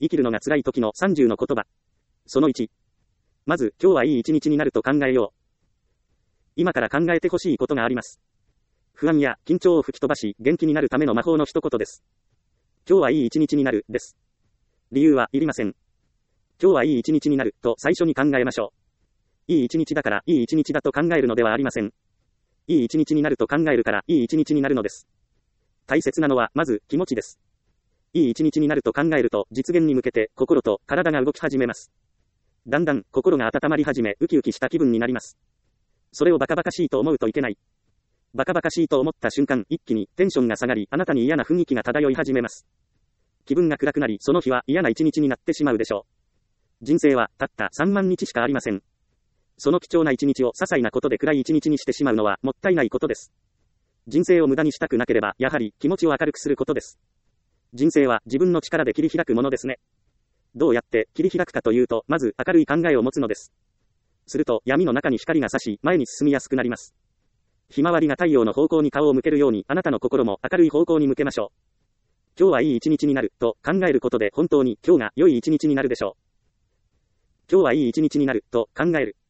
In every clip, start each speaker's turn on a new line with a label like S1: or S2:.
S1: 生きるのが辛い時の30の言葉。その1。まず、今日はいい一日になると考えよう。今から考えてほしいことがあります。不安や緊張を吹き飛ばし、元気になるための魔法の一言です。今日はいい一日になる、です。理由はいりません。今日はいい一日になる、と最初に考えましょう。いい一日だから、いい一日だと考えるのではありません。いい一日になると考えるから、いい一日になるのです。大切なのは、まず、気持ちです。いい一日になると考えると、実現に向けて、心と体が動き始めます。だんだん、心が温まり始め、ウキウキした気分になります。それをバカバカしいと思うといけない。バカバカしいと思った瞬間、一気に、テンションが下がり、あなたに嫌な雰囲気が漂い始めます。気分が暗くなり、その日は嫌な一日になってしまうでしょう。人生は、たった3万日しかありません。その貴重な一日を些細なことで暗い一日にしてしまうのは、もったいないことです。人生を無駄にしたくなければ、やはり、気持ちを明るくすることです。人生は自分の力で切り開くものですね。どうやって切り開くかというと、まず明るい考えを持つのです。すると闇の中に光が差し、前に進みやすくなります。ひまわりが太陽の方向に顔を向けるように、あなたの心も明るい方向に向けましょう。今日はいい一日になる、と考えることで本当に今日が良い一日になるでしょう。今日はいい一日になる、と考える。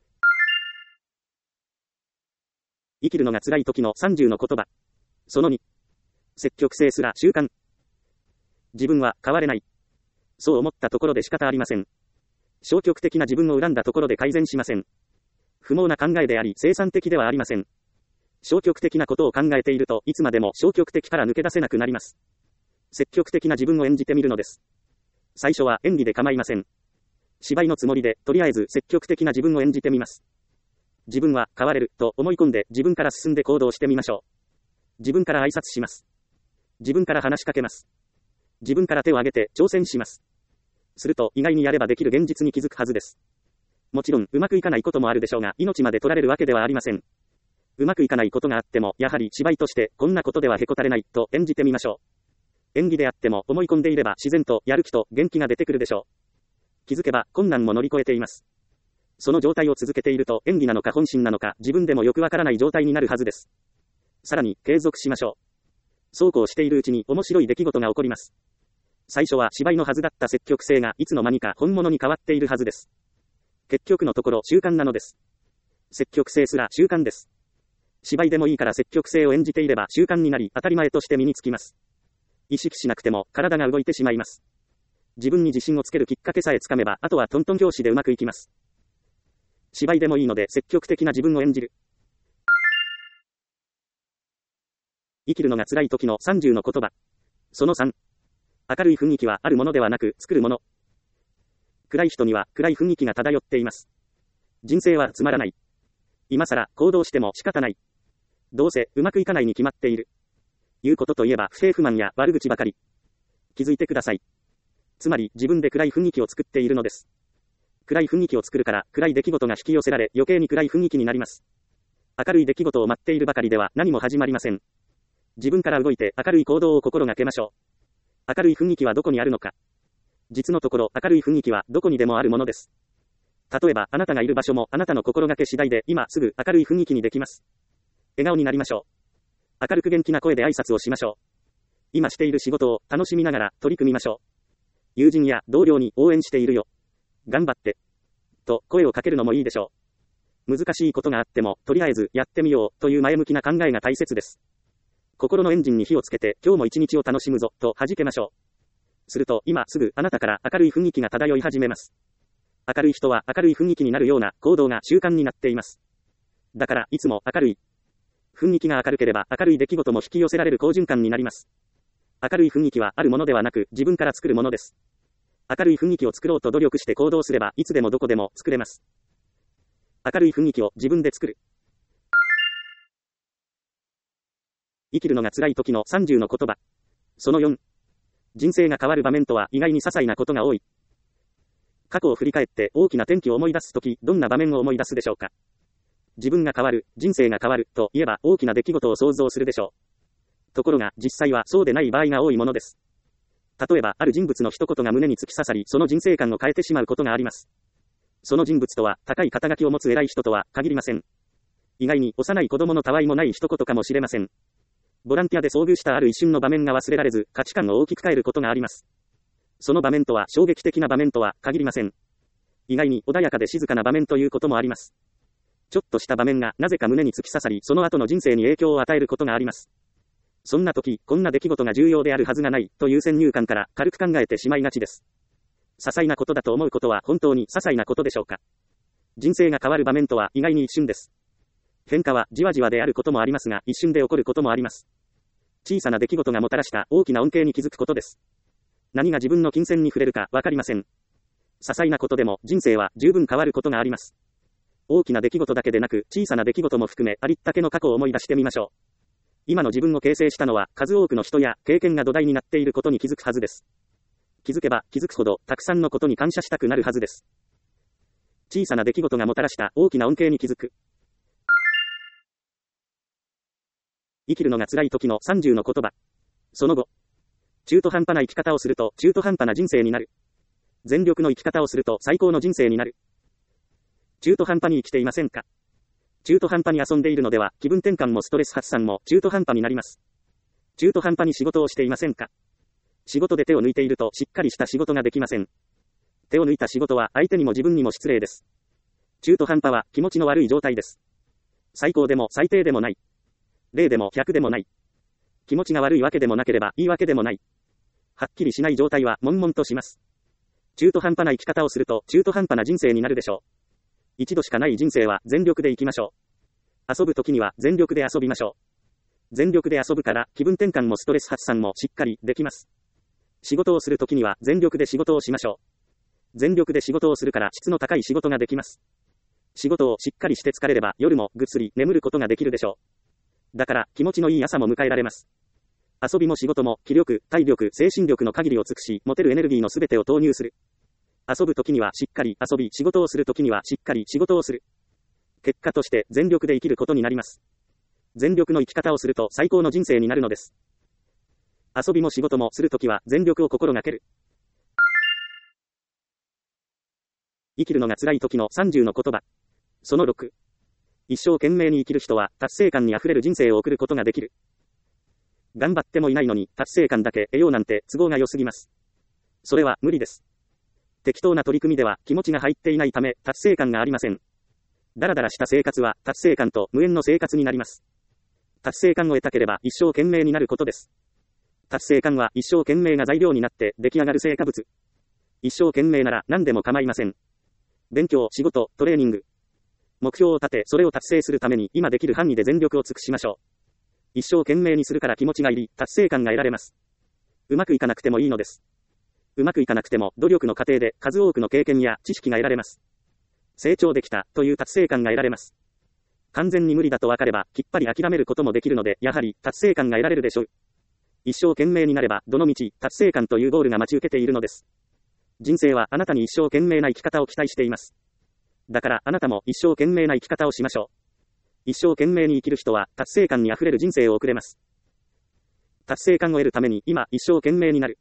S1: 生きるのが辛い時の30の言葉。その2。積極性すら習慣。自分は変われない。そう思ったところで仕方ありません。消極的な自分を恨んだところで改善しません。不毛な考えであり生産的ではありません。消極的なことを考えているといつまでも消極的から抜け出せなくなります。積極的な自分を演じてみるのです。最初は演技で構いません。芝居のつもりでとりあえず積極的な自分を演じてみます。自分は変われると思い込んで自分から進んで行動してみましょう。自分から挨拶します。自分から話しかけます。自分から手を挙げて挑戦します。すると意外にやればできる現実に気づくはずです。もちろんうまくいかないこともあるでしょうが、命まで取られるわけではありません。うまくいかないことがあっても、やはり芝居としてこんなことではへこたれないと演じてみましょう。演技であっても思い込んでいれば自然とやる気と元気が出てくるでしょう。気づけば困難も乗り越えています。その状態を続けていると演技なのか本心なのか自分でもよくわからない状態になるはずです。さらに継続しましょう。そうこうしているうちに面白い出来事が起こります。最初は芝居のはずだった積極性がいつの間にか本物に変わっているはずです。結局のところ習慣なのです。積極性すら習慣です。芝居でもいいから積極性を演じていれば習慣になり当たり前として身につきます。意識しなくても体が動いてしまいます。自分に自信をつけるきっかけさえつかめばあとはトントン拍子でうまくいきます。芝居でもいいので積極的な自分を演じる。生きるのが辛い時の30の言葉。その3。明るい雰囲気はあるものではなく作るもの。暗い人には暗い雰囲気が漂っています。人生はつまらない。今更行動しても仕方ない。どうせうまくいかないに決まっている。言うことといえば不平不満や悪口ばかり。気づいてください。つまり自分で暗い雰囲気を作っているのです。暗い雰囲気を作るから暗い出来事が引き寄せられ余計に暗い雰囲気になります。明るい出来事を待っているばかりでは何も始まりません。自分から動いて明るい行動を心がけましょう。明るい雰囲気はどこにあるのか。実のところ明るい雰囲気はどこにでもあるものです。例えばあなたがいる場所もあなたの心がけ次第で今すぐ明るい雰囲気にできます。笑顔になりましょう。明るく元気な声で挨拶をしましょう。今している仕事を楽しみながら取り組みましょう。友人や同僚に応援しているよ。頑張って。と声をかけるのもいいでしょう。難しいことがあってもとりあえずやってみようという前向きな考えが大切です。心のエンジンに火をつけて今日も一日を楽しむぞと弾けましょう。すると今すぐあなたから明るい雰囲気が漂い始めます。明るい人は明るい雰囲気になるような行動が習慣になっています。だからいつも明るい。雰囲気が明るければ明るい出来事も引き寄せられる好循環になります。明るい雰囲気はあるものではなく自分から作るものです。明るい雰囲気を作ろうと努力して行動すればいつでもどこでも作れます。明るい雰囲気を自分で作る。生きるのが辛い時の30の言葉。その4。人生が変わる場面とは意外に些細なことが多い。過去を振り返って大きな転機を思い出すとき、どんな場面を思い出すでしょうか。自分が変わる、人生が変わると言えば大きな出来事を想像するでしょう。ところが実際はそうでない場合が多いものです。例えばある人物の一言が胸に突き刺さり、その人生観を変えてしまうことがあります。その人物とは高い肩書きを持つ偉い人とは限りません。意外に幼い子供のたわいもない一言かもしれません。ボランティアで遭遇したある一瞬の場面が忘れられず、価値観を大きく変えることがあります。 その場面とは衝撃的な場面とは限りません。意外に穏やかで静かな場面ということもあります。ちょっとした場面がなぜか胸に突き刺さり、その後の人生に影響を与えることがあります。そんな時、こんな出来事が重要であるはずがないという先入観から軽く考えてしまいがちです。些細なことだと思うことは本当に些細なことでしょうか。人生が変わる場面とは意外に一瞬です。変化はじわじわであることもありますが、一瞬で起こることもあります。小さな出来事がもたらした大きな恩恵に気づくことです。何が自分の金銭に触れるかわかりません。些細なことでも人生は十分変わることがあります。大きな出来事だけでなく、小さな出来事も含めありったけの過去を思い出してみましょう。今の自分を形成したのは、数多くの人や経験が土台になっていることに気づくはずです。気づけば気づくほど、たくさんのことに感謝したくなるはずです。小さな出来事がもたらした大きな恩恵に気づく。生きるのが辛い時の30の言葉。その後、中途半端な生き方をすると中途半端な人生になる。全力の生き方をすると最高の人生になる。中途半端に生きていませんか？中途半端に遊んでいるのでは、気分転換もストレス発散も中途半端になります。中途半端に仕事をしていませんか？仕事で手を抜いているとしっかりした仕事ができません。手を抜いた仕事は相手にも自分にも失礼です。中途半端は気持ちの悪い状態です。最高でも最低でもない。0でも100でもない。気持ちが悪いわけでもなければいいわけでもない。はっきりしない状態は悶々とします。中途半端な生き方をすると中途半端な人生になるでしょう。一度しかない人生は全力で生きましょう。遊ぶ時には全力で遊びましょう。全力で遊ぶから気分転換もストレス発散もしっかりできます。仕事をする時には全力で仕事をしましょう。全力で仕事をするから質の高い仕事ができます。仕事をしっかりして疲れれば夜もぐっすり眠ることができるでしょう。だから気持ちのいい朝も迎えられます。遊びも仕事も気力、体力、精神力の限りを尽くし、持てるエネルギーのすべてを投入する。遊ぶ時にはしっかり遊び、仕事をする時にはしっかり仕事をする。結果として全力で生きることになります。全力の生き方をすると最高の人生になるのです。遊びも仕事もするときは全力を心がける。生きるのが辛い時の30の言葉。その6。一生懸命に生きる人は達成感にあふれる人生を送ることができる。頑張ってもいないのに達成感だけ得ようなんて都合が良すぎます。それは無理です。適当な取り組みでは気持ちが入っていないため達成感がありません。だらだらした生活は達成感と無縁の生活になります。達成感を得たければ一生懸命になることです。達成感は一生懸命が材料になって出来上がる成果物。一生懸命なら何でも構いません。勉強、仕事、トレーニング。目標を立て、それを達成するために今できる範囲で全力を尽くしましょう。一生懸命にするから気持ちが入り、達成感が得られます。うまくいかなくてもいいのです。うまくいかなくても努力の過程で数多くの経験や知識が得られます。成長できたという達成感が得られます。完全に無理だと分かればきっぱり諦めることもできるので、やはり達成感が得られるでしょう。一生懸命になればどの道達成感というゴールが待ち受けているのです。人生はあなたに一生懸命な生き方を期待しています。だからあなたも一生懸命な生き方をしましょう。一生懸命に生きる人は達成感にあふれる人生を送れます。達成感を得るために今一生懸命になる。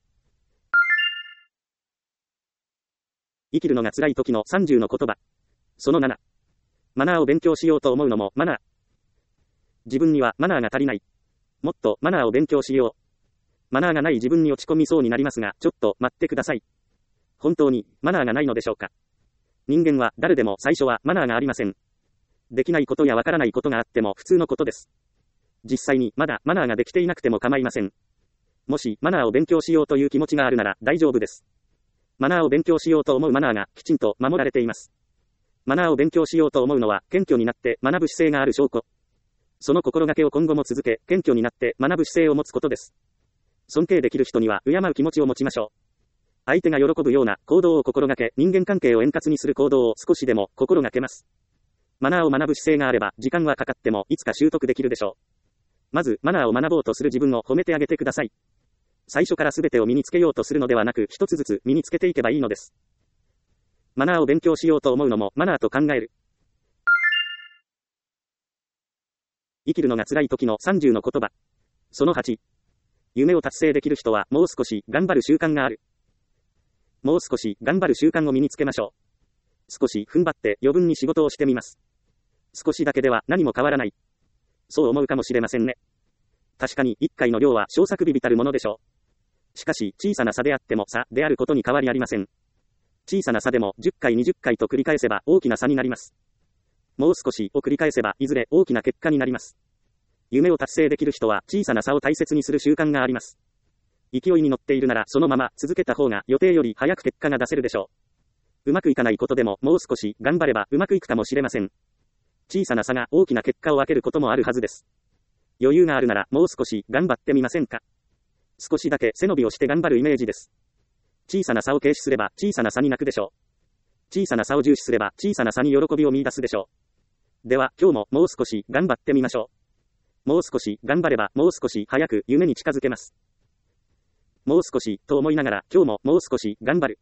S1: 生きるのが辛い時の30の言葉。その7。マナーを勉強しようと思うのもマナー。自分にはマナーが足りない。もっとマナーを勉強しよう。マナーがない自分に落ち込みそうになりますが、ちょっと待ってください。本当にマナーがないのでしょうか。人間は誰でも最初はマナーがありません。できないことやわからないことがあっても普通のことです。実際にまだマナーができていなくても構いません。もしマナーを勉強しようという気持ちがあるなら大丈夫です。マナーを勉強しようと思うマナーがきちんと守られています。マナーを勉強しようと思うのは謙虚になって学ぶ姿勢がある証拠。その心がけを今後も続け、謙虚になって学ぶ姿勢を持つことです。尊敬できる人には敬う気持ちを持ちましょう。相手が喜ぶような行動を心がけ、人間関係を円滑にする行動を少しでも心がけます。マナーを学ぶ姿勢があれば、時間はかかってもいつか習得できるでしょう。まず、マナーを学ぼうとする自分を褒めてあげてください。最初から全てを身につけようとするのではなく、一つずつ身につけていけばいいのです。マナーを勉強しようと思うのもマナーと考える。生きるのが辛い時の30の言葉。その8。夢を達成できる人はもう少し頑張る習慣がある。もう少し頑張る習慣を身につけましょう。少し踏ん張って余分に仕事をしてみます。少しだけでは何も変わらない。そう思うかもしれませんね。確かに1回の量は小作微々たるものでしょう。 しかし、小さな差であっても差であることに変わりありません。小さな差でも10回20回と繰り返せば大きな差になります。もう少しを繰り返せばいずれ大きな結果になります。夢を達成できる人は小さな差を大切にする習慣があります。勢いに乗っているならそのまま続けた方が予定より早く結果が出せるでしょう。うまくいかないことでももう少し頑張ればうまくいくかもしれません。小さな差が大きな結果を分けることもあるはずです。余裕があるならもう少し頑張ってみませんか。少しだけ背伸びをして頑張るイメージです。小さな差を軽視すれば小さな差に泣くでしょう。小さな差を重視すれば小さな差に喜びを見出すでしょう。では今日ももう少し頑張ってみましょう。もう少し頑張ればもう少し早く夢に近づけます。もう少しと思いながら今日ももう少し頑張る。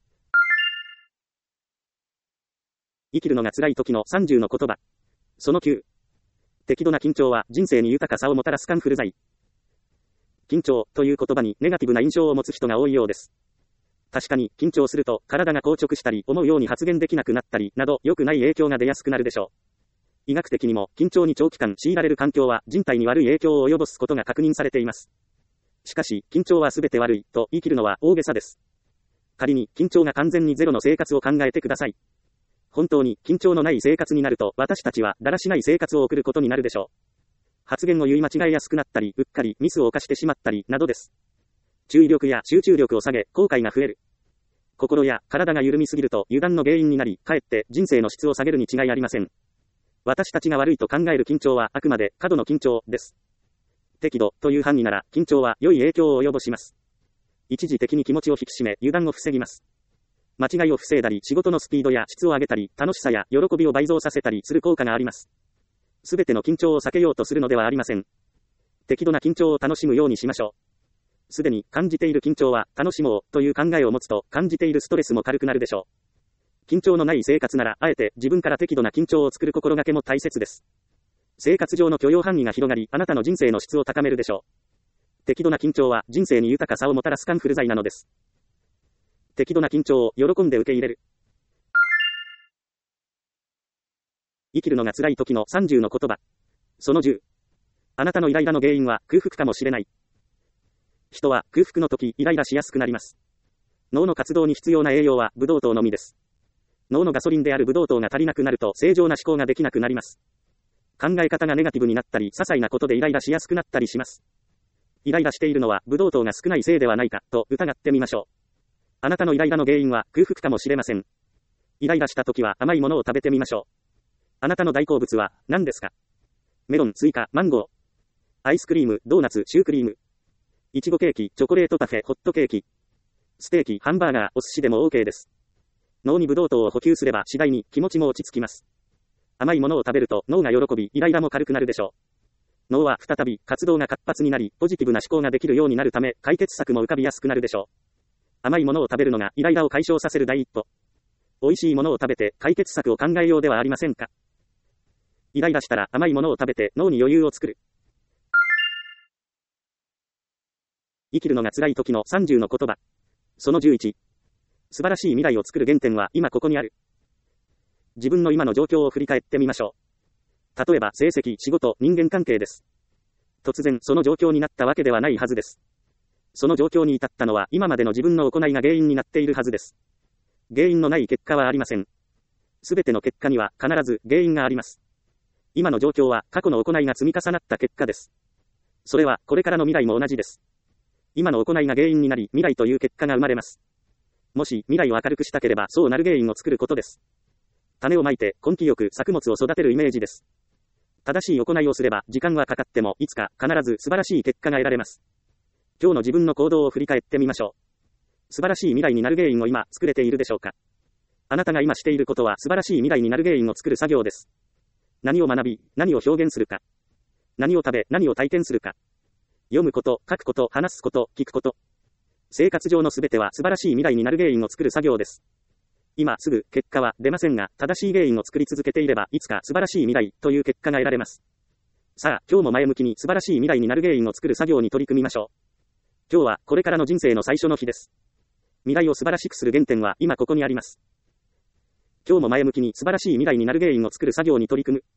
S1: 生きるのが辛い時の30の言葉。その9。適度な緊張は人生に豊かさをもたらすカンフル剤。緊張という言葉にネガティブな印象を持つ人が多いようです。確かに緊張すると体が硬直したり思うように発言できなくなったりなど良くない影響が出やすくなるでしょう。医学的にも緊張に長期間強いられる環境は人体に悪い影響を及ぼすことが確認されています。しかし緊張は全て悪いと言い切るのは大げさです。仮に緊張が完全にゼロの生活を考えてください。本当に緊張のない生活になると私たちはだらしない生活を送ることになるでしょう。発言を言い間違えやすくなったりうっかりミスを犯してしまったりなどです。注意力や集中力を下げ後悔が増える。心や体が緩みすぎると油断の原因になりかえって人生の質を下げるに違いありません。私たちが悪いと考える緊張はあくまで過度の緊張です。適度という範囲なら緊張は良い影響を及ぼします。一時的に気持ちを引き締め油断を防ぎます。間違いを防いだり仕事のスピードや質を上げたり楽しさや喜びを倍増させたりする効果があります。すべての緊張を避けようとするのではありません。適度な緊張を楽しむようにしましょう。すでに感じている緊張は楽しもうという考えを持つと感じているストレスも軽くなるでしょう。緊張のない生活ならあえて自分から適度な緊張を作る心がけも大切です。生活上の許容範囲が広がりあなたの人生の質を高めるでしょう。適度な緊張は人生に豊かさをもたらすカンフル剤なのです。適度な緊張を喜んで受け入れる。生きるのが辛い時の30の言葉。その10。あなたのイライラの原因は空腹かもしれない。人は空腹の時イライラしやすくなります。脳の活動に必要な栄養はブドウ糖のみです。脳のガソリンであるブドウ糖が足りなくなると正常な思考ができなくなります。考え方がネガティブになったり些細なことでイライラしやすくなったりします。イライラしているのはブドウ糖が少ないせいではないかと疑ってみましょう。あなたのイライラの原因は空腹かもしれません。イライラした時は甘いものを食べてみましょう。あなたの大好物は何ですか？メロン、スイカ、マンゴー。アイスクリーム、ドーナツ、シュークリーム。いちごケーキ、チョコレートパフェ、ホットケーキ。ステーキ、ハンバーガー、お寿司でも OK です。脳にブドウ糖を補給すれば次第に気持ちも落ち着きます。甘いものを食べると脳が喜び、イライラも軽くなるでしょう。脳は再び活動が活発になり、ポジティブな思考ができるようになるため、解決策も浮かびやすくなるでしょう。甘いものを食べるのがイライラを解消させる第一歩。美味しいものを食べて解決策を考えようではありませんか。イライラしたら甘いものを食べて脳に余裕を作る。生きるのが辛い時の30の言葉。その11。素晴らしい未来を作る原点は今ここにある。自分の今の状況を振り返ってみましょう。例えば成績、仕事、人間関係です。突然その状況になったわけではないはずです。その状況に至ったのは今までの自分の行いが原因になっているはずです。原因のない結果はありません。すべての結果には必ず原因があります。今の状況は過去の行いが積み重なった結果です。それはこれからの未来も同じです。今の行いが原因になり未来という結果が生まれます。もし未来を明るくしたければそうなる原因を作ることです。種をまいて根気よく作物を育てるイメージです。正しい行いをすれば時間はかかってもいつか必ず素晴らしい結果が得られます。今日の自分の行動を振り返ってみましょう。素晴らしい未来になる原因を今作れているでしょうか。あなたが今していることは素晴らしい未来になる原因を作る作業です。何を学び、何を表現するか。何を食べ、何を体験するか。読むこと、書くこと、話すこと、聞くこと。生活上のすべては素晴らしい未来になる原因を作る作業です。今すぐ結果は出ませんが、正しい原因を作り続けていればいつか素晴らしい未来という結果が得られます。さあ、今日も前向きに素晴らしい未来になる原因を作る作業に取り組みましょう。今日はこれからの人生の最初の日です。未来を素晴らしくする原点は今ここにあります。今日も前向きに素晴らしい未来になる原因を作る作業に取り組む。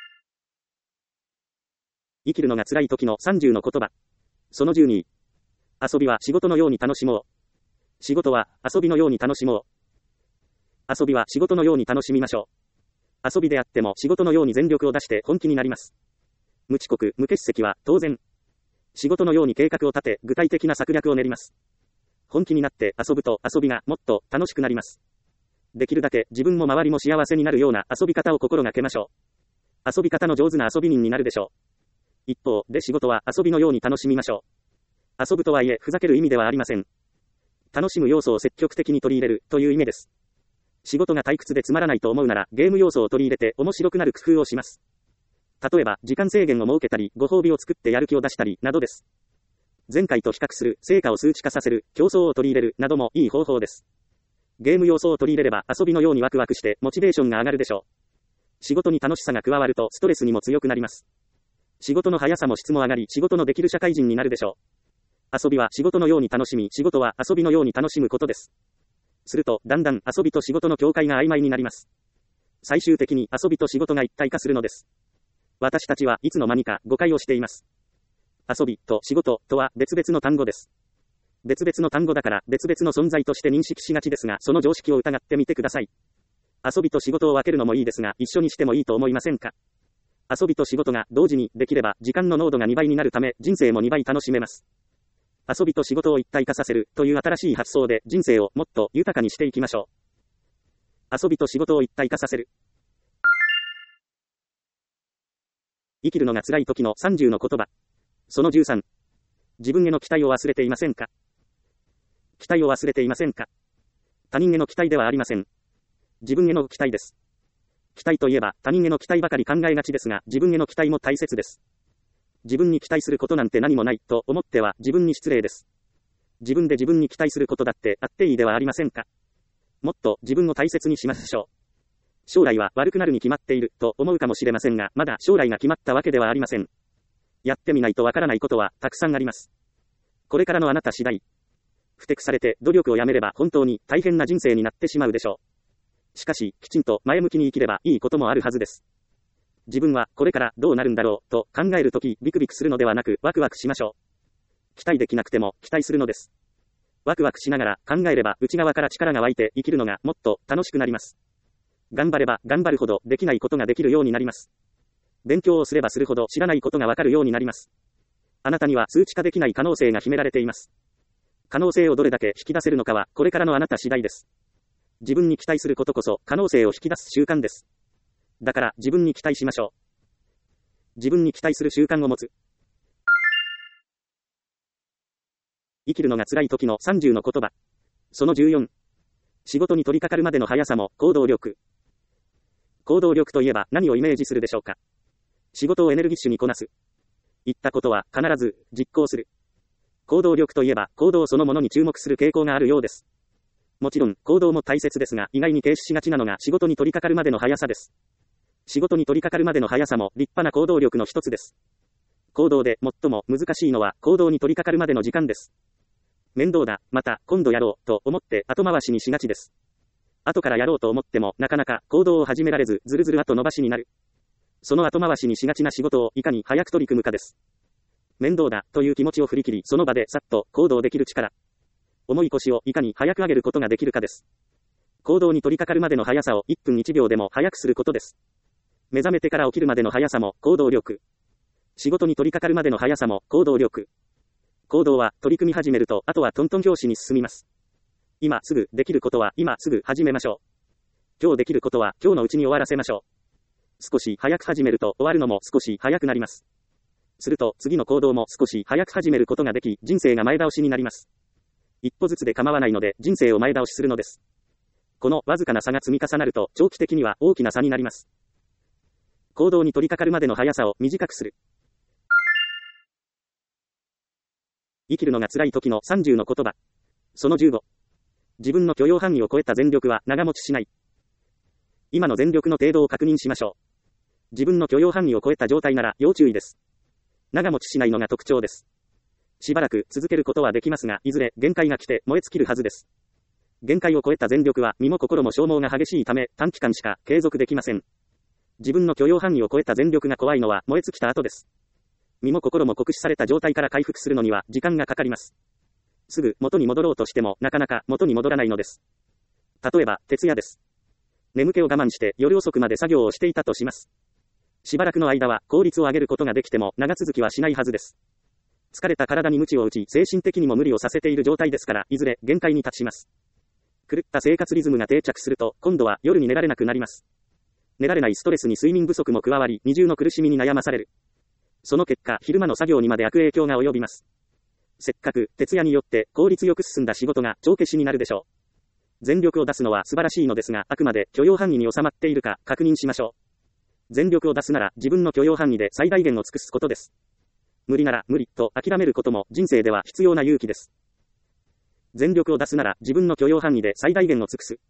S1: 生きるのが辛い時の30の言葉。その12。 遊びは仕事のように楽しもう。仕事は遊びのように楽しもう。遊びは仕事のように楽しみましょう。遊びであっても仕事のように全力を出して本気になります。無遅刻、無欠席は当然。仕事のように計画を立て、具体的な策略を練ります。本気になって遊ぶと遊びがもっと楽しくなります。できるだけ自分も周りも幸せになるような遊び方を心がけましょう。遊び方の上手な遊び人になるでしょう。一方で仕事は遊びのように楽しみましょう。遊ぶとはいえふざける意味ではありません。楽しむ要素を積極的に取り入れるという意味です。仕事が退屈でつまらないと思うならゲーム要素を取り入れて面白くなる工夫をします。例えば時間制限を設けたりご褒美を作ってやる気を出したりなどです。前回と比較する、成果を数値化させる、競争を取り入れるなどもいい方法です。ゲーム要素を取り入れれば遊びのようにワクワクしてモチベーションが上がるでしょう。仕事に楽しさが加わるとストレスにも強くなります。仕事の速さも質も上がり仕事のできる社会人になるでしょう。遊びは仕事のように楽しみ、仕事は遊びのように楽しむことです。すると、だんだん遊びと仕事の境界が曖昧になります。最終的に遊びと仕事が一体化するのです。私たちはいつの間にか誤解をしています。遊びと仕事とは別々の単語です。別々の単語だから別々の存在として認識しがちですが、その常識を疑ってみてください。遊びと仕事を分けるのもいいですが、一緒にしてもいいと思いませんか？遊びと仕事が同時にできれば時間の濃度が2倍になるため人生も2倍楽しめます。遊びと仕事を一体化させるという新しい発想で人生をもっと豊かにしていきましょう。遊びと仕事を一体化させる。生きるのが辛い時の30の言葉。その13。自分への期待を忘れていませんか？期待を忘れていませんか？他人への期待ではありません。自分への期待です。期待といえば他人への期待ばかり考えがちですが、自分への期待も大切です。自分に期待することなんて何もないと思っては自分に失礼です。自分で自分に期待することだってあっていいではありませんか。もっと自分を大切にしましょう。将来は悪くなるに決まっていると思うかもしれませんが、まだ将来が決まったわけではありません。やってみないとわからないことはたくさんあります。これからのあなた次第。ふてくされて努力をやめれば本当に大変な人生になってしまうでしょう。しかし、きちんと前向きに生きればいいこともあるはずです。自分はこれからどうなるんだろうと考えるとき、ビクビクするのではなくワクワクしましょう。期待できなくても期待するのです。ワクワクしながら考えれば内側から力が湧いて生きるのがもっと楽しくなります。頑張れば頑張るほどできないことができるようになります。勉強をすればするほど知らないことがわかるようになります。あなたには数値化できない可能性が秘められています。可能性をどれだけ引き出せるのかはこれからのあなた次第です。自分に期待することこそ可能性を引き出す習慣です。だから自分に期待しましょう。自分に期待する習慣を持つ。生きるのが辛い時の30の言葉。その14。仕事に取り掛かるまでの速さも行動力。行動力といえば何をイメージするでしょうか。仕事をエネルギッシュにこなす。言ったことは必ず実行する。行動力といえば行動そのものに注目する傾向があるようです。もちろん行動も大切ですが、意外に軽視しがちなのが仕事に取り掛かるまでの速さです。仕事に取り掛かるまでの速さも立派な行動力の一つです。行動で最も難しいのは行動に取り掛かるまでの時間です。面倒だ、また今度やろうと思って後回しにしがちです。後からやろうと思ってもなかなか行動を始められず、ずるずる後延ばしになる。その後回しにしがちな仕事をいかに早く取り組むかです。面倒だという気持ちを振り切り、その場でさっと行動できる力。重い腰をいかに早く上げることができるかです。行動に取り掛かるまでの速さを1分1秒でも早くすることです。目覚めてから起きるまでの速さも行動力。仕事に取り掛かるまでの速さも行動力。行動は取り組み始めると、あとはトントン拍子に進みます。今すぐできることは今すぐ始めましょう。今日できることは今日のうちに終わらせましょう。少し早く始めると終わるのも少し早くなります。すると次の行動も少し早く始めることができ、人生が前倒しになります。一歩ずつで構わないので人生を前倒しするのです。このわずかな差が積み重なると長期的には大きな差になります。行動に取り掛かるまでの速さを短くする。生きるのが辛い時の30の言葉。その15。自分の許容範囲を超えた全力は長持ちしない。今の全力の程度を確認しましょう。自分の許容範囲を超えた状態なら要注意です。長持ちしないのが特徴です。しばらく続けることはできますが、いずれ限界が来て燃え尽きるはずです。限界を超えた全力は身も心も消耗が激しいため短期間しか継続できません。自分の許容範囲を超えた全力が怖いのは燃え尽きた後です。身も心も酷使された状態から回復するのには時間がかかります。 すぐ元に戻ろうとしてもなかなか元に戻らないのです。例えば、徹夜です。眠気を我慢して夜遅くまで作業をしていたとします。しばらくの間は効率を上げることができても長続きはしないはずです。疲れた体に鞭を打ち、精神的にも無理をさせている状態ですから、いずれ限界に達します。狂った生活リズムが定着すると、今度は夜に寝られなくなります。寝られないストレスに睡眠不足も加わり、二重の苦しみに悩まされる。その結果、昼間の作業にまで悪影響が及びます。せっかく、徹夜によって効率よく進んだ仕事が帳消しになるでしょう。全力を出すのは素晴らしいのですが、あくまで許容範囲に収まっているか確認しましょう。全力を出すなら自分の許容範囲で最大限を尽くすことです。無理なら無理と諦めることも人生では必要な勇気です。全力を出すなら自分の許容範囲で最大限を尽くす。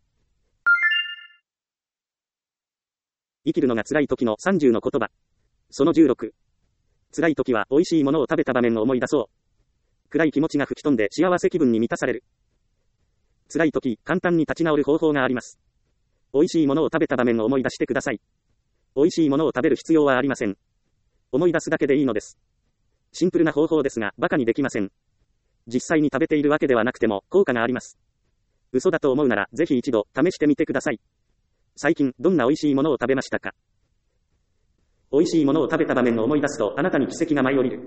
S1: 生きるのが辛い時の30の言葉。その16。辛い時は美味しいものを食べた場面を思い出そう。暗い気持ちが吹き飛んで幸せ気分に満たされる。辛い時、簡単に立ち直る方法があります。美味しいものを食べた場面を思い出してください。美味しいものを食べる必要はありません。思い出すだけでいいのです。シンプルな方法ですが、馬鹿にできません。実際に食べているわけではなくても、効果があります。嘘だと思うなら、ぜひ一度、試してみてください。最近、どんな美味しいものを食べましたか？美味しいものを食べた場面を思い出すと、あなたに奇跡が舞い降りる。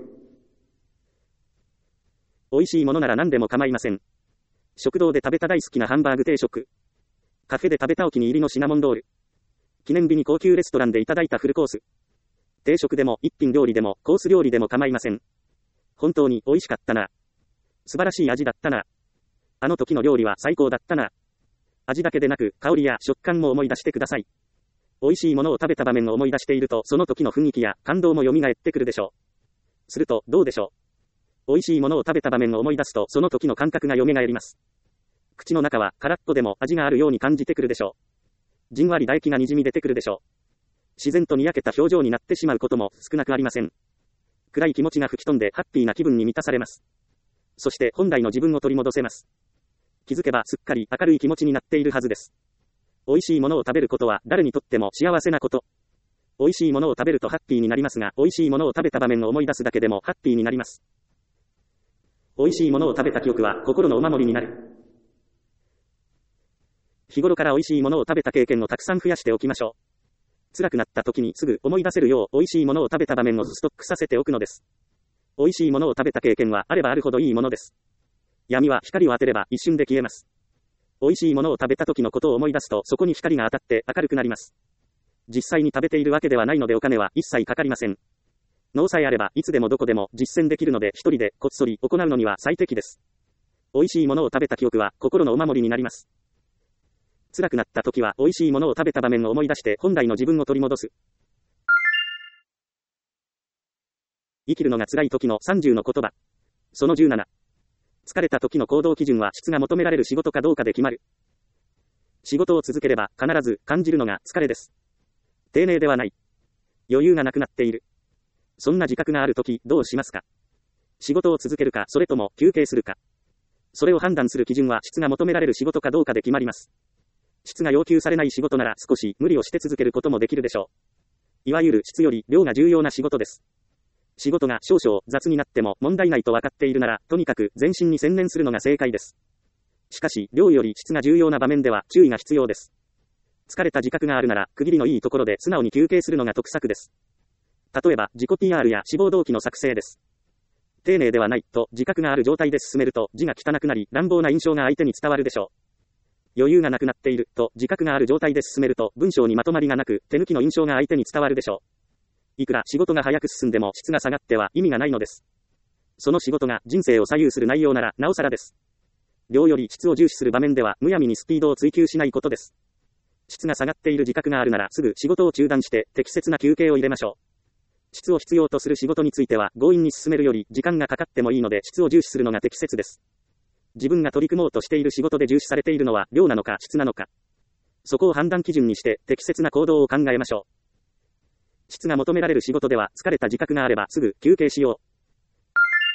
S1: 美味しいものなら何でも構いません。食堂で食べた大好きなハンバーグ定食。カフェで食べたお気に入りのシナモンロール。記念日に高級レストランでいただいたフルコース。定食でも一品料理でもコース料理でも構いません。本当に美味しかったな。素晴らしい味だったな。あの時の料理は最高だったな。味だけでなく香りや食感も思い出してください。美味しいものを食べた場面を思い出しているとその時の雰囲気や感動も蘇ってくるでしょう。するとどうでしょう。美味しいものを食べた場面を思い出すとその時の感覚が蘇ります。口の中はカラッとでも味があるように感じてくるでしょう。じんわり唾液がにじみ出てくるでしょう。自然とにやけた表情になってしまうことも少なくありません。暗い気持ちが吹き飛んでハッピーな気分に満たされます。そして本来の自分を取り戻せます。気づけばすっかり明るい気持ちになっているはずです。美味しいものを食べることは誰にとっても幸せなこと。美味しいものを食べるとハッピーになりますが、美味しいものを食べた場面を思い出すだけでもハッピーになります。美味しいものを食べた記憶は心のお守りになる。日頃から美味しいものを食べた経験をたくさん増やしておきましょう。辛くなった時にすぐ思い出せるよう美味しいものを食べた場面をストックさせておくのです。美味しいものを食べた経験はあればあるほどいいものです。闇は光を当てれば一瞬で消えます。美味しいものを食べた時のことを思い出すとそこに光が当たって明るくなります。実際に食べているわけではないのでお金は一切かかりません。脳さえあればいつでもどこでも実践できるので一人でこっそり行うのには最適です。美味しいものを食べた記憶は心のお守りになります。辛くなった時は美味しいものを食べた場面を思い出して本来の自分を取り戻す。生きるのが辛い時の30の言葉。その17。疲れた時の行動基準は質が求められる仕事かどうかで決まる。仕事を続ければ必ず感じるのが疲れです。丁寧ではない。余裕がなくなっている。そんな自覚がある時どうしますか？仕事を続けるかそれとも休憩するか。それを判断する基準は質が求められる仕事かどうかで決まります。質が要求されない仕事なら少し無理をして続けることもできるでしょう。いわゆる質より量が重要な仕事です。仕事が少々雑になっても問題ないと分かっているなら、とにかく全身に専念するのが正解です。しかし、量より質が重要な場面では注意が必要です。疲れた自覚があるなら、区切りのいいところで素直に休憩するのが得策です。例えば、自己 PR や志望動機の作成です。丁寧ではないと自覚がある状態で進めると字が汚くなり、乱暴な印象が相手に伝わるでしょう。余裕がなくなっていると自覚がある状態で進めると文章にまとまりがなく手抜きの印象が相手に伝わるでしょう。いくら仕事が早く進んでも質が下がっては意味がないのです。その仕事が人生を左右する内容ならなおさらです。量より質を重視する場面ではむやみにスピードを追求しないことです。質が下がっている自覚があるならすぐ仕事を中断して適切な休憩を入れましょう。質を必要とする仕事については強引に進めるより時間がかかってもいいので質を重視するのが適切です。自分が取り組もうとしている仕事で重視されているのは量なのか質なのか。そこを判断基準にして適切な行動を考えましょう。質が求められる仕事では疲れた自覚があればすぐ休憩しよう。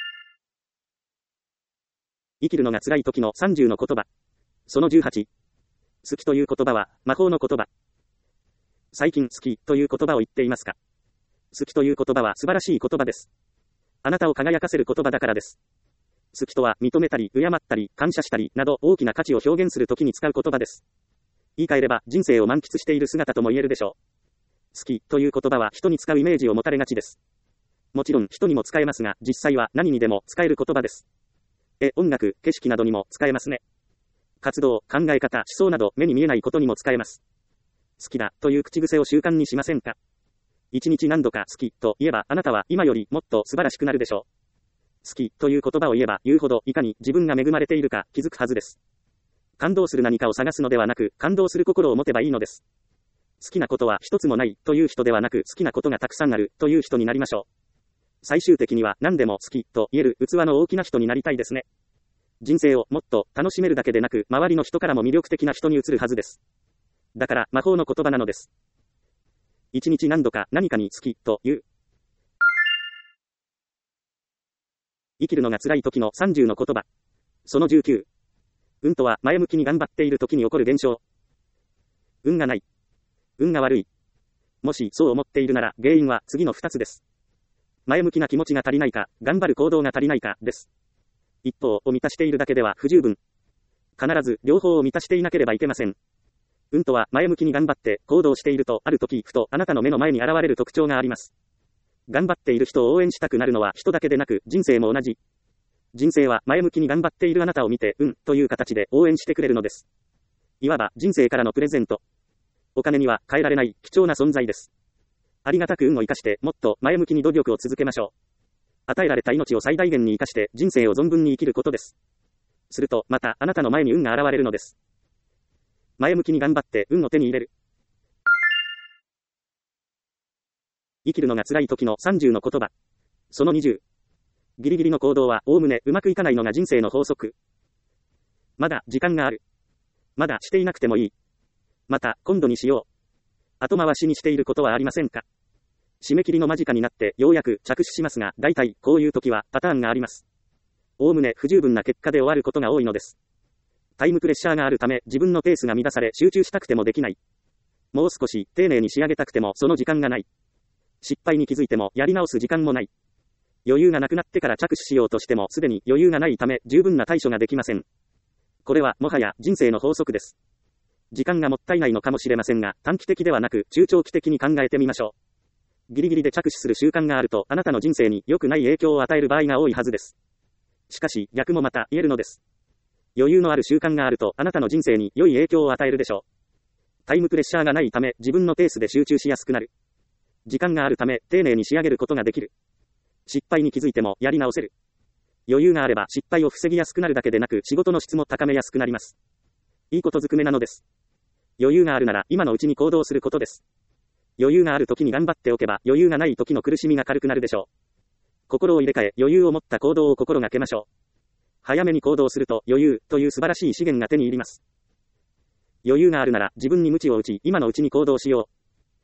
S1: 生きるのが辛い時の30の言葉。その18。好きという言葉は魔法の言葉。最近好きという言葉を言っていますか？好きという言葉は素晴らしい言葉です。あなたを輝かせる言葉だからです。 好きとは認めたり、敬ったり、感謝したり、など大きな価値を表現するときに使う言葉です。言い換えれば、人生を満喫している姿とも言えるでしょう。好きという言葉は人に使うイメージを持たれがちです。もちろん人にも使えますが、実際は何にでも使える言葉です。音楽、景色などにも使えますね。活動、考え方、思想など目に見えないことにも使えます。好きだという口癖を習慣にしませんか？一日何度か好きと言えばあなたは今よりもっと素晴らしくなるでしょう。好きという言葉を言えば言うほどいかに自分が恵まれているか気づくはずです。感動する何かを探すのではなく、感動する心を持てばいいのです。好きなことは一つもないという人ではなく、好きなことがたくさんあるという人になりましょう。最終的には何でも好きと言える器の大きな人になりたいですね。人生をもっと楽しめるだけでなく、周りの人からも魅力的な人に移るはずです。だから魔法の言葉なのです。一日何度か何かに好きという。生きるのが辛い時の30の言葉。その19。運とは前向きに頑張っている時に起こる現象。運がない。運が悪い。もしそう思っているなら原因は次の2つです。前向きな気持ちが足りないか、頑張る行動が足りないかです。一方を満たしているだけでは不十分。必ず両方を満たしていなければいけません。運とは前向きに頑張って行動しているとある時ふとあなたの目の前に現れる特徴があります。頑張っている人を応援したくなるのは人だけでなく人生も同じ。人生は前向きに頑張っているあなたを見てという形で応援してくれるのです。いわば人生からのプレゼント。お金には変えられない貴重な存在です。ありがたく運を生かしてもっと前向きに努力を続けましょう。与えられた命を最大限に生かして人生を存分に生きることです。するとまたあなたの前に運が現れるのです。前向きに頑張って運を手に入れる。生きるのが辛い時の30の言葉。その20。ギリギリの行動はおおむねうまくいかないのが人生の法則。まだ時間がある。まだしていなくてもいい。また今度にしよう。後回しにしていることはありませんか？締め切りの間近になってようやく着手しますが、大体こういう時はパターンがあります。おおむね不十分な結果で終わることが多いのです。タイムプレッシャーがあるため自分のペースが乱され集中したくてもできない。もう少し丁寧に仕上げたくてもその時間がない。失敗に気づいてもやり直す時間もない。余裕がなくなってから着手しようとしてもすでに余裕がないため十分な対処ができません。これはもはや人生の法則です。時間がもったいないのかもしれませんが、短期的ではなく中長期的に考えてみましょう。ギリギリで着手する習慣があるとあなたの人生に良くない影響を与える場合が多いはずです。しかし逆もまた言えるのです。余裕のある習慣があるとあなたの人生に良い影響を与えるでしょう。タイムプレッシャーがないため自分のペースで集中しやすくなる。時間があるため丁寧に仕上げることができる。失敗に気づいてもやり直せる。余裕があれば失敗を防ぎやすくなるだけでなく仕事の質も高めやすくなります。いいことずくめなのです。余裕があるなら今のうちに行動することです。余裕がある時に頑張っておけば余裕がない時の苦しみが軽くなるでしょう。心を入れ替え余裕を持った行動を心がけましょう。早めに行動すると余裕という素晴らしい資源が手に入ります。余裕があるなら自分に鞭を打ち今のうちに行動しよう。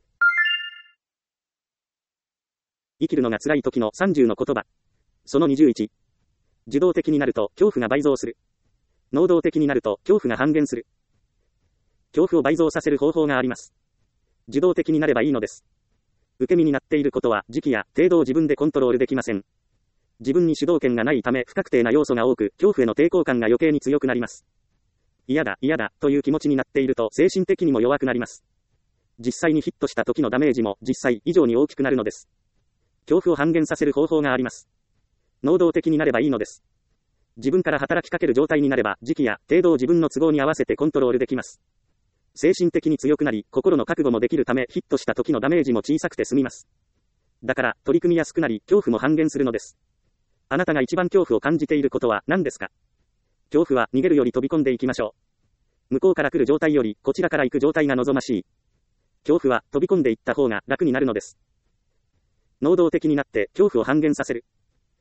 S1: 生きるのが辛い時の30の言葉。その21。受動的になると恐怖が倍増する。能動的になると恐怖が半減する。恐怖を倍増させる方法があります。受動的になればいいのです。受け身になっていることは時期や程度を自分でコントロールできません。自分に主導権がないため不確定な要素が多く、恐怖への抵抗感が余計に強くなります。嫌だ、嫌だという気持ちになっていると精神的にも弱くなります。実際にヒットした時のダメージも実際以上に大きくなるのです。恐怖を半減させる方法があります。能動的になればいいのです。自分から働きかける状態になれば時期や程度を自分の都合に合わせてコントロールできます。精神的に強くなり、心の覚悟もできるためヒットした時のダメージも小さくて済みます。だから取り組みやすくなり、恐怖も半減するのです。あなたが一番恐怖を感じていることは何ですか？恐怖は逃げるより飛び込んでいきましょう。向こうから来る状態よりこちらから行く状態が望ましい。恐怖は飛び込んでいった方が楽になるのです。能動的になって恐怖を半減させる。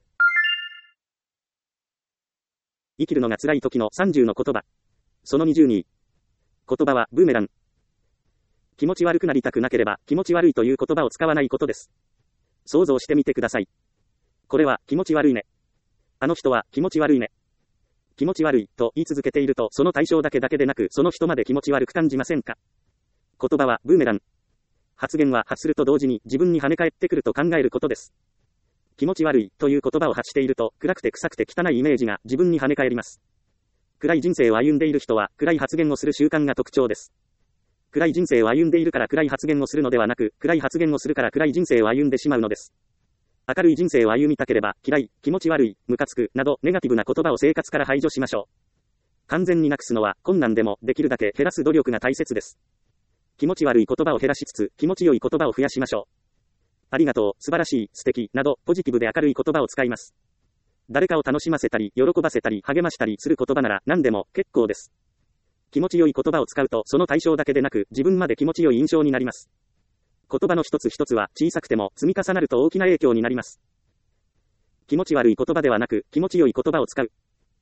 S1: 生きるのが辛い時の30の言葉。その22。言葉はブーメラン。気持ち悪くなりたくなければ気持ち悪いという言葉を使わないことです。想像してみてください。これは気持ち悪いね。あの人は気持ち悪いね。気持ち悪いと言い続けているとその対象だけでなくその人まで気持ち悪く感じませんか？言葉はブーメラン。発言は発すると同時に自分に跳ね返ってくると考えることです。 気持ち悪いという言葉を発していると、暗くて臭くて汚いイメージが自分に跳ね返ります。暗い人生を歩んでいる人は、暗い発言をする習慣が特徴です。暗い人生を歩んでいるから暗い発言をするのではなく、暗い発言をするから暗い人生を歩んでしまうのです。明るい人生を歩みたければ、嫌い、気持ち悪い、ムカつく、など、ネガティブな言葉を生活から排除しましょう。完全になくすのは、困難でも、できるだけ減らす努力が大切です。気持ち悪い言葉を減らしつつ、気持ち良い言葉を増やしましょう。ありがとう、素晴らしい、素敵、など、ポジティブで明るい言葉を使います。誰かを楽しませたり、喜ばせたり、励ましたりする言葉なら何でも結構です。気持ち良い言葉を使うと、その対象だけでなく、自分まで気持ち良い印象になります。言葉の一つ一つは小さくても積み重なると大きな影響になります。気持ち悪い言葉ではなく、気持ち良い言葉を使う。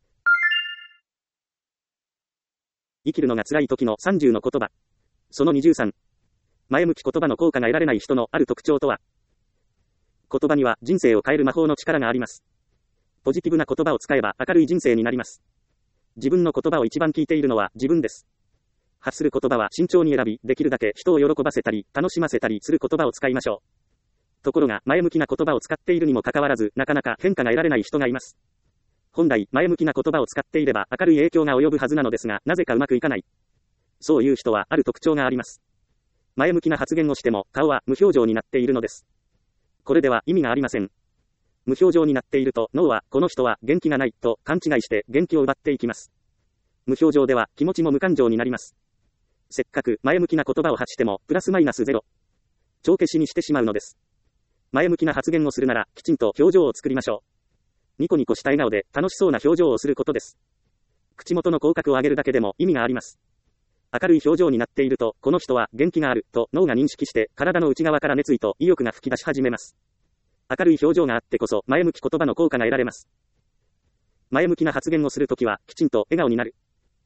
S1: 生きるのが辛い時の30の言葉。その23。前向き言葉の効果が得られない人のある特徴とは。言葉には人生を変える魔法の力があります。ポジティブな言葉を使えば明るい人生になります。自分の言葉を一番聞いているのは自分です。発する言葉は慎重に選び、できるだけ人を喜ばせたり、楽しませたりする言葉を使いましょう。ところが、前向きな言葉を使っているにもかかわらず、なかなか変化が得られない人がいます。本来、前向きな言葉を使っていれば明るい影響が及ぶはずなのですが、なぜかうまくいかない。そういう人はある特徴があります。前向きな発言をしても、顔は無表情になっているのです。これでは意味がありません。無表情になっていると、脳は、この人は元気がないと勘違いして元気を奪っていきます。無表情では気持ちも無感情になります。せっかく前向きな言葉を発しても、プラスマイナスゼロ。帳消しにしてしまうのです。前向きな発言をするなら、きちんと表情を作りましょう。ニコニコした笑顔で楽しそうな表情をすることです。口元の口角を上げるだけでも意味があります。明るい表情になっていると、この人は元気があると脳が認識して、体の内側から熱意と意欲が吹き出し始めます。明るい表情があってこそ、前向き言葉の効果が得られます。前向きな発言をするときは、きちんと笑顔になる。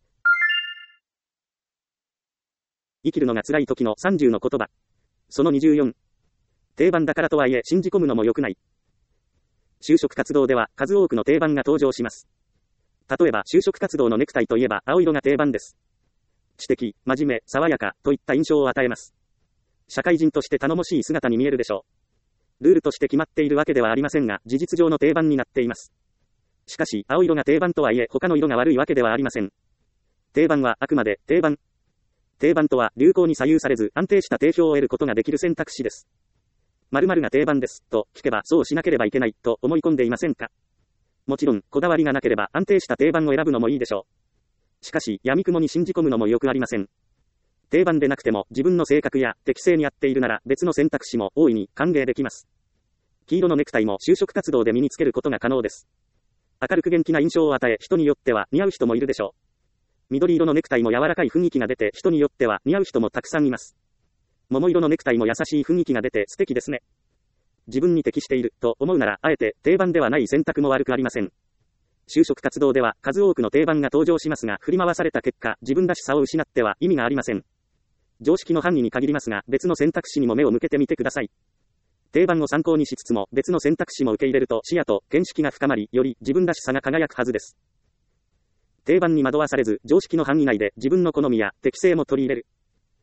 S1: 生きるのが辛い時の30の言葉。その24。定番だからとはいえ信じ込むのも良くない。就職活動では数多くの定番が登場します。例えば就職活動のネクタイといえば青色が定番です。知的、真面目、爽やかといった印象を与えます。社会人として頼もしい姿に見えるでしょう。ルールとして決まっているわけではありませんが、事実上の定番になっています。しかし、青色が定番とはいえ他の色が悪いわけではありません。定番はあくまで定番。定番とは流行に左右されず安定した定評を得ることができる選択肢です。〇〇が定番ですと聞けばそうしなければいけないと思い込んでいませんか？もちろん、こだわりがなければ安定した定番を選ぶのもいいでしょう。しかし、闇雲に信じ込むのもよくありません。定番でなくても自分の性格や適性に合っているなら別の選択肢も大いに歓迎できます。黄色のネクタイも就職活動で身につけることが可能です。明るく元気な印象を与え、人によっては似合う人もいるでしょう。緑色のネクタイも柔らかい雰囲気が出て人によっては似合う人もたくさんいます。桃色のネクタイも優しい雰囲気が出て素敵ですね。自分に適していると思うなら、あえて定番ではない選択も悪くありません。就職活動では数多くの定番が登場しますが、振り回された結果、自分らしさを失っては意味がありません。常識の範囲に限りますが、別の選択肢にも目を向けてみてください。定番を参考にしつつも、別の選択肢も受け入れると視野と見識が深まり、より自分らしさが輝くはずです。定番に惑わされず、常識の範囲内で自分の好みや適性も取り入れる。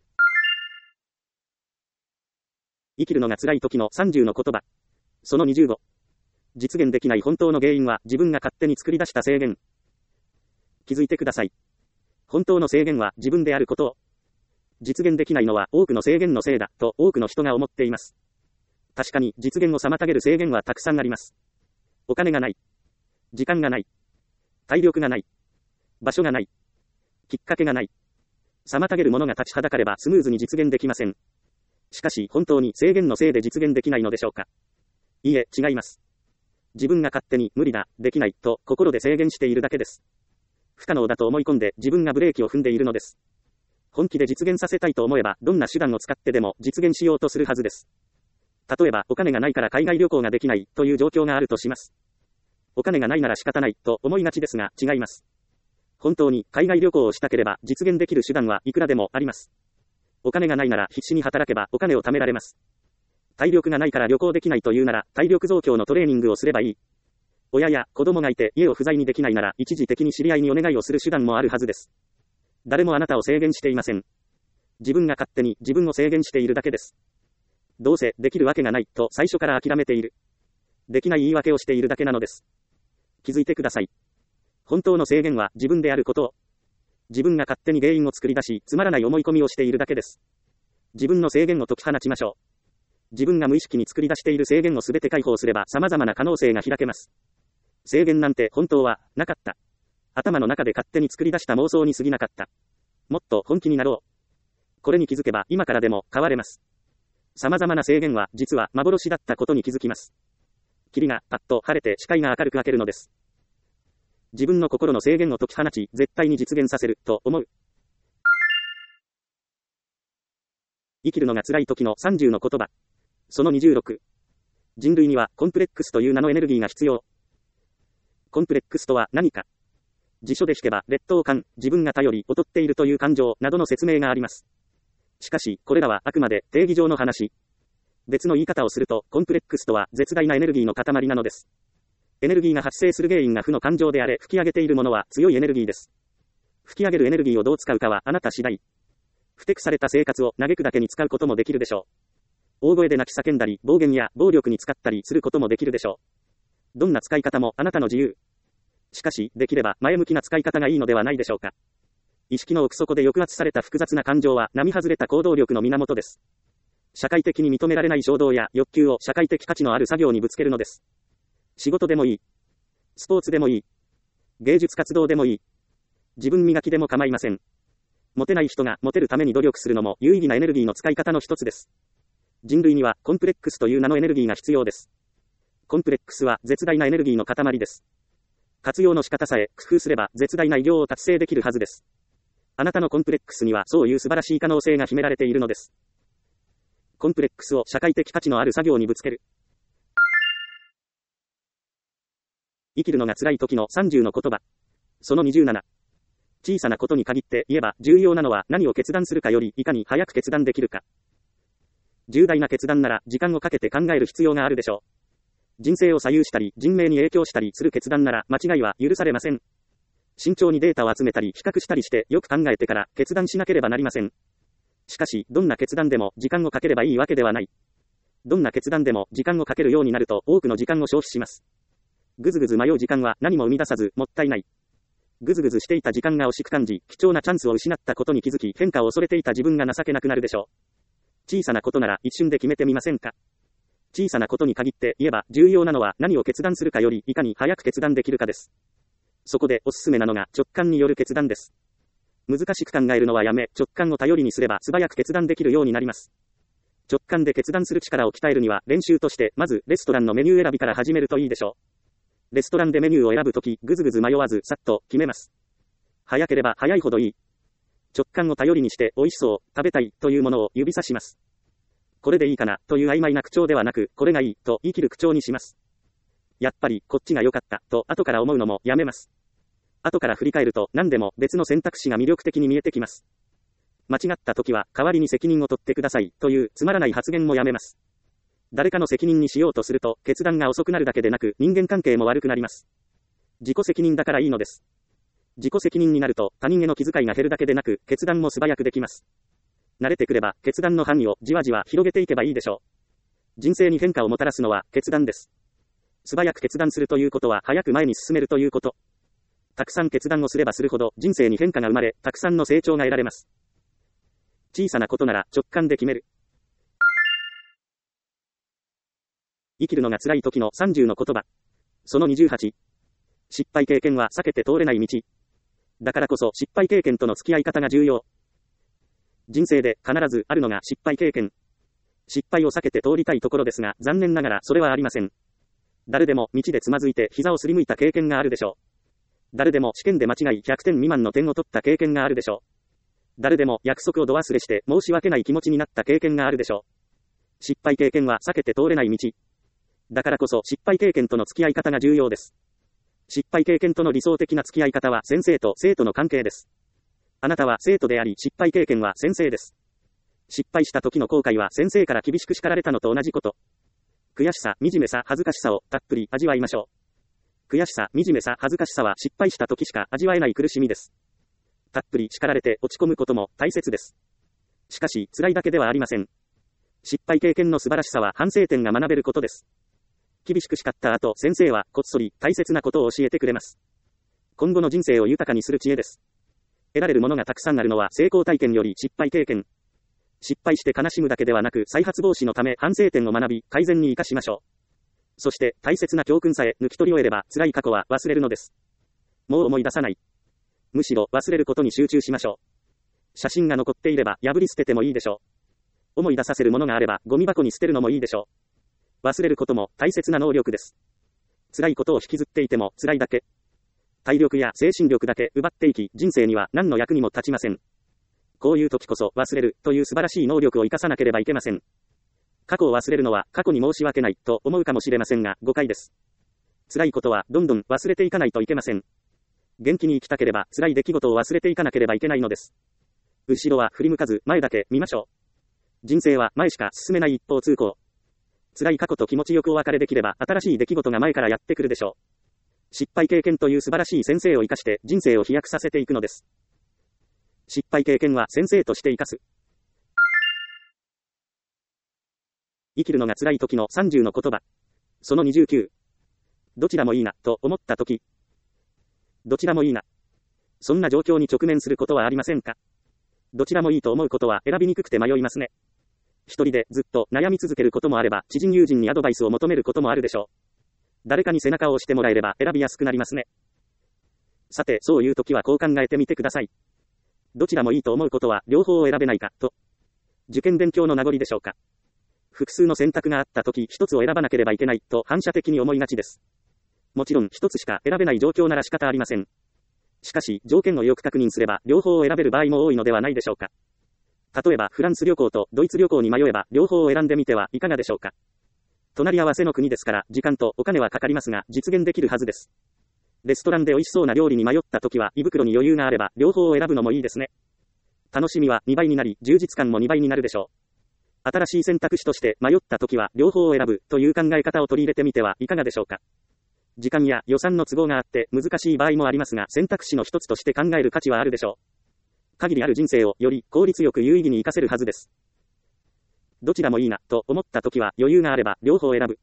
S1: 生きるのが辛い時の30の言葉。その25。実現できない本当の原因は自分が勝手に作り出した制限。気づいてください。本当の制限は自分であることを。実現できないのは多くの制限のせいだと多くの人が思っています。確かに実現を妨げる制限はたくさんあります。お金がない。時間がない。体力がない。場所がない。きっかけがない。妨げるものが立ちはだかればスムーズに実現できません。しかし本当に制限のせいで実現できないのでしょうか？いいえ、違います。自分が勝手に無理だ、できないと心で制限しているだけです。不可能だと思い込んで自分がブレーキを踏んでいるのです。本気で実現させたいと思えばどんな手段を使ってでも実現しようとするはずです。例えばお金がないから海外旅行ができないという状況があるとします。お金がないなら仕方ないと思いがちですが違います。本当に海外旅行をしたければ実現できる手段はいくらでもあります。お金がないなら必死に働けばお金を貯められます。体力がないから旅行できないというなら体力増強のトレーニングをすればいい。親や子供がいて家を不在にできないなら一時的に知り合いにお願いをする手段もあるはずです。誰もあなたを制限していません。自分が勝手に自分を制限しているだけです。どうせできるわけがないと最初から諦めている。 できない言い訳をしているだけなのです。気づいてください。本当の制限は自分であることを。自分が勝手に原因を作り出し、つまらない思い込みをしているだけです。自分の制限を解き放ちましょう。自分が無意識に作り出している制限をすべて解放すれば様々な可能性が開けます。制限なんて本当はなかった。頭の中で勝手に作り出した妄想に過ぎなかった。もっと本気になろう。これに気づけば今からでも変われます。様々な制限は実は幻だったことに気づきます。霧がパッと晴れて視界が明るく明けるのです。自分の心の制限を解き放ち、絶対に実現させる、と思う。生きるのが辛い時の30の言葉。その26。人類にはコンプレックスという名のエネルギーが必要。コンプレックスとは何か。辞書で引けば劣等感、自分が頼り、劣っているという感情、などの説明があります。しかし、これらはあくまで定義上の話。別の言い方をすると、コンプレックスとは絶大なエネルギーの塊なのです。エネルギーが発生する原因が負の感情であれ、吹き上げているものは強いエネルギーです。吹き上げるエネルギーをどう使うかはあなた次第。不適された生活を嘆くだけに使うこともできるでしょう。大声で泣き叫んだり、暴言や暴力に使ったりすることもできるでしょう。どんな使い方もあなたの自由。しかし、できれば前向きな使い方がいいのではないでしょうか。意識の奥底で抑圧された複雑な感情は並外れた行動力の源です。社会的に認められない衝動や欲求を社会的価値のある作業にぶつけるのです。仕事でもいい。スポーツでもいい。芸術活動でもいい。自分磨きでも構いません。モテない人がモテるために努力するのも有意義なエネルギーの使い方の一つです。人類にはコンプレックスという名のエネルギーが必要です。コンプレックスは絶大なエネルギーの塊です。活用の仕方さえ工夫すれば絶大な偉業を達成できるはずです。あなたのコンプレックスにはそういう素晴らしい可能性が秘められているのです。コンプレックスを社会的価値のある作業にぶつける。生きるのが辛い時の30の言葉。その27。小さなことに限って言えば重要なのは何を決断するかよりいかに早く決断できるか。重大な決断なら時間をかけて考える必要があるでしょう。人生を左右したり人命に影響したりする決断なら間違いは許されません。慎重にデータを集めたり比較したりしてよく考えてから決断しなければなりません。しかし、どんな決断でも時間をかければいいわけではない。どんな決断でも時間をかけるようになると多くの時間を消費します。ぐずぐず迷う時間は何も生み出さずもったいない。ぐずぐずしていた時間が惜しく感じ、貴重なチャンスを失ったことに気づき変化を恐れていた自分が情けなくなるでしょう。小さなことなら一瞬で決めてみませんか。小さなことに限って言えば重要なのは何を決断するかよりいかに早く決断できるかです。そこでおすすめなのが直感による決断です。難しく考えるのはやめ、直感を頼りにすれば素早く決断できるようになります。直感で決断する力を鍛えるには練習としてまずレストランのメニュー選びから始めるといいでしょう。レストランでメニューを選ぶときぐずぐず迷わずさっと決めます。早ければ早いほどいい。直感を頼りにして美味しそう、食べたいというものを指さします。これでいいかなという曖昧な口調ではなく、これがいいと言い切る口調にします。やっぱりこっちが良かったと後から思うのもやめます。後から振り返ると何でも別の選択肢が魅力的に見えてきます。間違った時は代わりに責任を取ってくださいというつまらない発言もやめます。誰かの責任にしようとすると決断が遅くなるだけでなく人間関係も悪くなります。自己責任だからいいのです。自己責任になると他人への気遣いが減るだけでなく決断も素早くできます。慣れてくれば決断の範囲をじわじわ広げていけばいいでしょう。人生に変化をもたらすのは決断です。素早く決断するということは早く前に進めるということ。たくさん決断をすればするほど人生に変化が生まれ、たくさんの成長が得られます。小さなことなら直感で決める。生きるのが辛い時の30の言葉。その28。失敗経験は避けて通れない道。だからこそ失敗経験との付き合い方が重要。人生で必ずあるのが失敗経験。失敗を避けて通りたいところですが、残念ながらそれはありません。誰でも道でつまずいて膝をすりむいた経験があるでしょう。誰でも試験で間違い100点未満の点を取った経験があるでしょう。誰でも約束を度忘れして申し訳ない気持ちになった経験があるでしょう。失敗経験は避けて通れない道。だからこそ失敗経験との付き合い方が重要です。失敗経験との理想的な付き合い方は先生と生徒の関係です。あなたは生徒であり失敗経験は先生です。失敗した時の後悔は先生から厳しく叱られたのと同じこと。悔しさ、惨めさ、恥ずかしさをたっぷり味わいましょう。悔しさ、惨めさ、恥ずかしさは失敗した時しか味わえない苦しみです。たっぷり叱られて落ち込むことも大切です。しかし、辛いだけではありません。失敗経験の素晴らしさは反省点が学べることです。 厳しく叱った後、先生はこっそり大切なことを教えてくれます。今後の人生を豊かにする知恵です。得られるものがたくさんあるのは成功体験より失敗経験。失敗して悲しむだけではなく、再発防止のため反省点を学び、改善に生かしましょう。そして大切な教訓さえ抜き取り終えれば、辛い過去は忘れるのです。もう思い出さない。むしろ忘れることに集中しましょう。写真が残っていれば破り捨ててもいいでしょう。思い出させるものがあればゴミ箱に捨てるのもいいでしょう。忘れることも大切な能力です。辛いことを引きずっていても辛いだけ。体力や精神力だけ奪っていき、人生には何の役にも立ちません。こういう時こそ忘れるという素晴らしい能力を生かさなければいけません。過去を忘れるのは過去に申し訳ないと思うかもしれませんが、誤解です。辛いことはどんどん忘れていかないといけません。元気に生きたければ辛い出来事を忘れていかなければいけないのです。後ろは振り向かず前だけ見ましょう。人生は前しか進めない一方通行。辛い過去と気持ちよくお別れできれば新しい出来事が前からやってくるでしょう。失敗経験という素晴らしい先生を生かして人生を飛躍させていくのです。失敗経験は先生として生かす。生きるのが辛い時の30の言葉。その29。どちらもいいな、と思った時。どちらもいいな。そんな状況に直面することはありませんか？どちらもいいと思うことは選びにくくて迷いますね。一人でずっと悩み続けることもあれば、知人友人にアドバイスを求めることもあるでしょう。誰かに背中を押してもらえれば選びやすくなりますね。さて、そういう時はこう考えてみてください。どちらもいいと思うことは両方を選べないか、と。受験勉強の名残でしょうか。複数の選択があった時、一つを選ばなければいけない、と反射的に思いがちです。もちろん一つしか選べない状況なら仕方ありません。しかし、条件をよく確認すれば、両方を選べる場合も多いのではないでしょうか。例えば、フランス旅行とドイツ旅行に迷えば、両方を選んでみてはいかがでしょうか。隣り合わせの国ですから、時間とお金はかかりますが、実現できるはずです。レストランで美味しそうな料理に迷った時は、胃袋に余裕があれば、両方を選ぶのもいいですね。楽しみは2倍になり、充実感も2倍になるでしょう。新しい選択肢として迷った時は、両方を選ぶという考え方を取り入れてみてはいかがでしょうか。時間や予算の都合があって難しい場合もありますが、選択肢の一つとして考える価値はあるでしょう。限りある人生をより効率よく有意義に活かせるはずです。どちらもいいなと思った時は余裕があれば両方を選ぶ。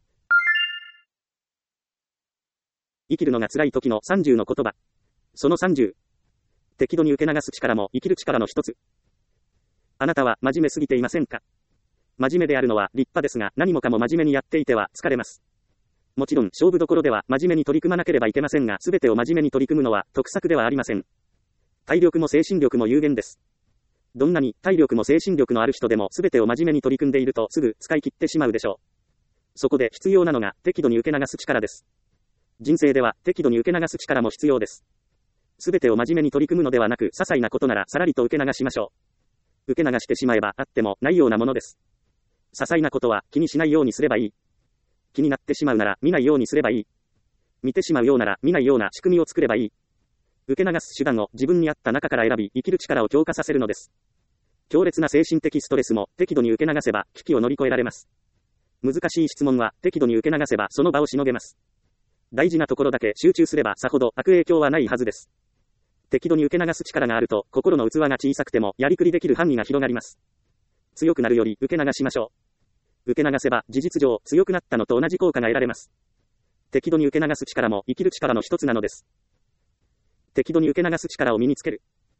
S1: 生きるのが辛い時の30の言葉。その30。適度に受け流す力も生きる力の一つ。あなたは真面目すぎていませんか？真面目であるのは立派ですが、何もかも真面目にやっていては疲れます。もちろん勝負どころでは真面目に取り組まなければいけませんが、すべてを真面目に取り組むのは得策ではありません。体力も精神力も有限です。どんなに体力も精神力のある人でもすべてを真面目に取り組んでいるとすぐ使い切ってしまうでしょう。そこで必要なのが適度に受け流す力です。人生では適度に受け流す力も必要です。すべてを真面目に取り組むのではなく、些細なことならさらりと受け流しましょう。受け流してしまえばあってもないようなものです。些細なことは気にしないようにすればいい。気になってしまうなら見ないようにすればいい。見てしまうようなら見ないような仕組みを作ればいい。受け流す手段を自分に合った中から選び、生きる力を強化させるのです。強烈な精神的ストレスも適度に受け流せば危機を乗り越えられます。難しい質問は適度に受け流せばその場をしのげます。大事なところだけ集中すればさほど悪影響はないはずです。適度に受け流す力があると心の器が小さくてもやりくりできる範囲が広がります。強くなるより受け流しましょう。受け流せば事実上強くなったのと同じ効果が得られます。適度に受け流す力も生きる力の一つなのです。適度に受け流す力を身につける。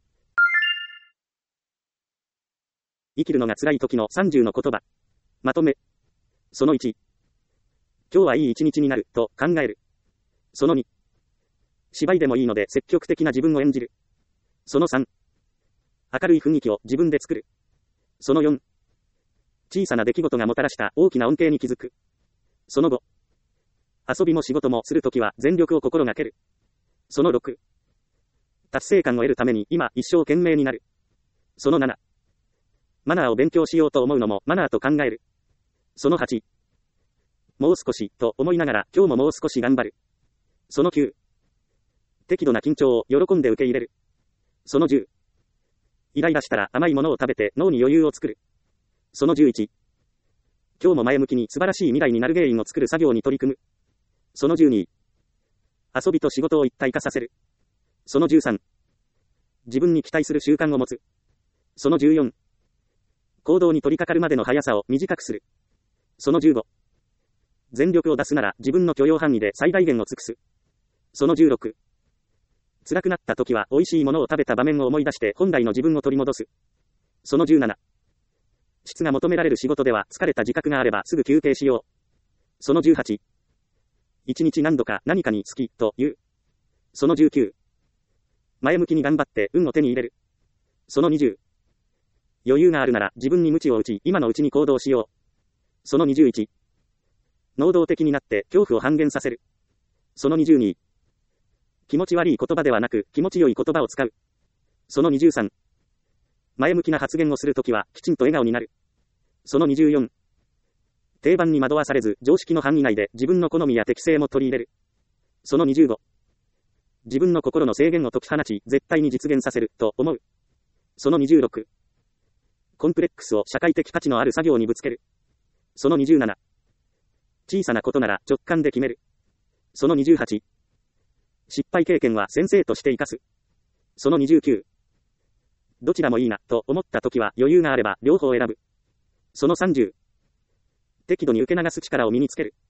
S1: 生きるのが辛い時の30の言葉。まとめ。その1。今日はいい一日になると考える。その2。芝居でもいいので積極的な自分を演じる。その3。明るい雰囲気を自分で作る。その4。小さな出来事がもたらした大きな恩恵に気づく。その5。遊びも仕事もするときは全力を心がける。その6。達成感を得るために今一生懸命になる。その7。マナーを勉強しようと思うのもマナーと考える。その8。もう少しと思いながら今日ももう少し頑張る。その9。適度な緊張を喜んで受け入れる。その10。イライラしたら甘いものを食べて脳に余裕を作る。その11。今日も前向きに素晴らしい未来になる原因を作る作業に取り組む。その12。遊びと仕事を一体化させる。その13。自分に期待する習慣を持つ。その14。行動に取り掛かるまでの速さを短くする。その15。 全力を出すなら自分の許容範囲で最大限を尽くす。その16。辛くなった時は美味しいものを食べた場面を思い出して本来の自分を取り戻す。その17。質が求められる仕事では疲れた自覚があればすぐ休憩しよう。その18。一日何度か何かに好きと言う。その19。前向きに頑張って運を手に入れる。その20。余裕があるなら自分に鞭を打ち今のうちに行動しよう。その21。能動的になって恐怖を半減させる。その22。気持ち悪い言葉ではなく気持ち良い言葉を使う。その23。前向きな発言をするときはきちんと笑顔になる。その24。定番に惑わされず常識の範囲内で自分の好みや適性も取り入れる。その25。自分の心の制限を解き放ち絶対に実現させると思う。その26。コンプレックスを社会的価値のある作業にぶつける。その27。小さなことなら直感で決める。その28。失敗経験は先生として生かす。その29。どちらもいいなと思ったときは余裕があれば両方選ぶ。その30。適度に受け流す力を身につける。